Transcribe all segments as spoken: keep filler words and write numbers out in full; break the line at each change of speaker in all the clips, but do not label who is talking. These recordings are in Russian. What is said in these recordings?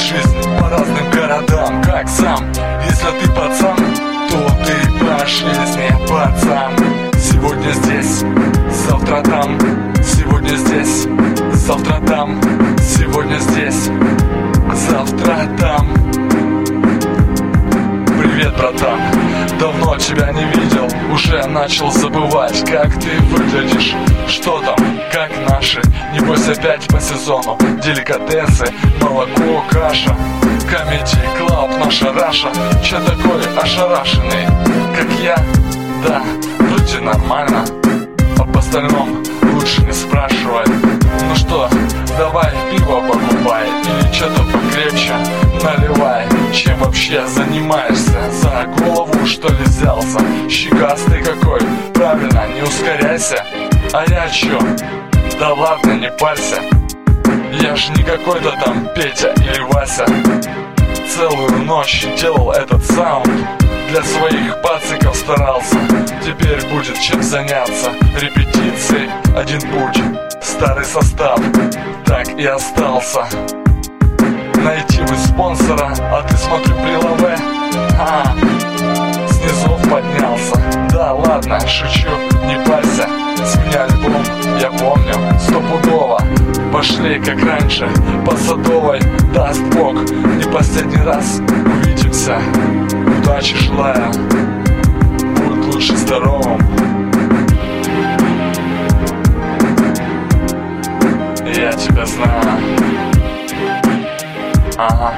жизнь по разным городам, как сам. Если ты пацан, то ты по жизни пацан. Сегодня здесь, завтра там. Сегодня здесь, завтра там. Сегодня здесь, завтра там. Привет, братан, давно тебя не видел. Уже начал забывать, как ты выглядишь. Что там, как наши? Небось опять по сезону. Деликатесы, молоко, каша. Comedy Club, наша Раша. Че такой ошарашенный, как я? Да, вроде нормально. Об остальном лучше не спрашивай. Ну что, давай пиво покупай или что-то покрепче наливай. Чем вообще занимаешься? За голову что ли взялся? Щекастый какой, правильно, не ускоряйся. А я чё? Да ладно, не парься. Я ж не какой-то там Петя или Вася. Целую ночь делал этот саунд. Для своих пациков старался. Теперь будет чем заняться. Репетиции, один путь. Старый состав так и остался. Найти бы спонсора, а ты, смотрю, при лаве. А, снизу поднялся. Да ладно, шучу, не парься. С меня альбом, я помню, стопудово. Пошли, как раньше, по Садовой. Даст Бог, не последний раз увидимся. Удачи желаю, будь лучше здоровым. Я тебя знаю. Ага.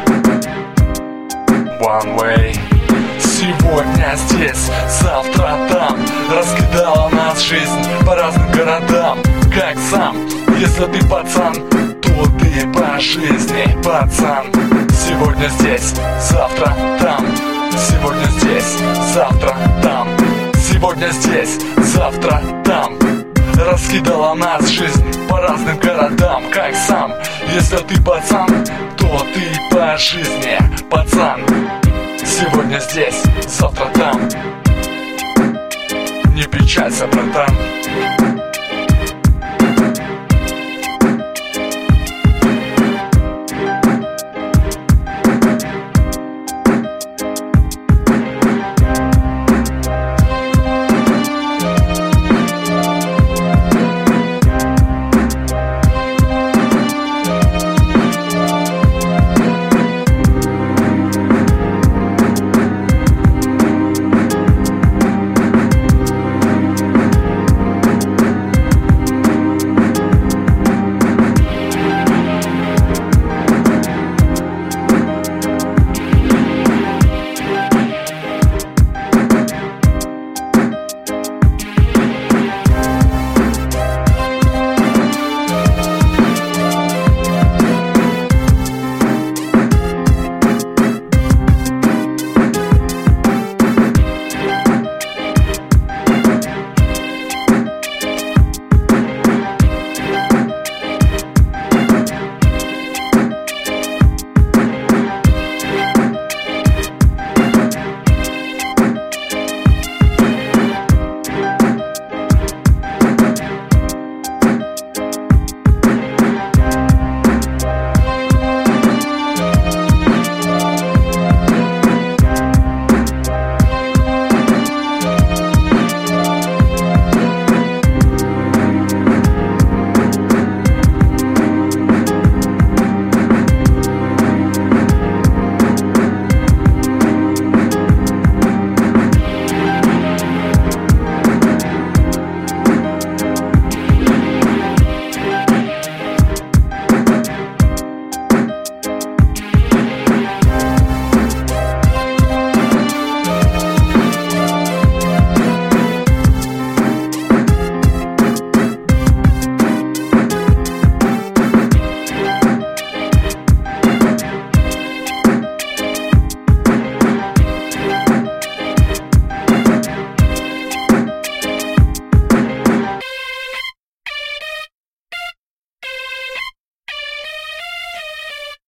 One way. Сегодня здесь, завтра там. Раскидала нас жизнь по разным городам, как сам. Если ты пацан, то ты по жизни пацан. Сегодня здесь, завтра там. Сегодня здесь, завтра там. Сегодня здесь, завтра там. Раскидала нас жизнь по разным городам, как сам. Если ты пацан, то ты по жизни пацан. Сегодня здесь, завтра там. Не печалься, братан.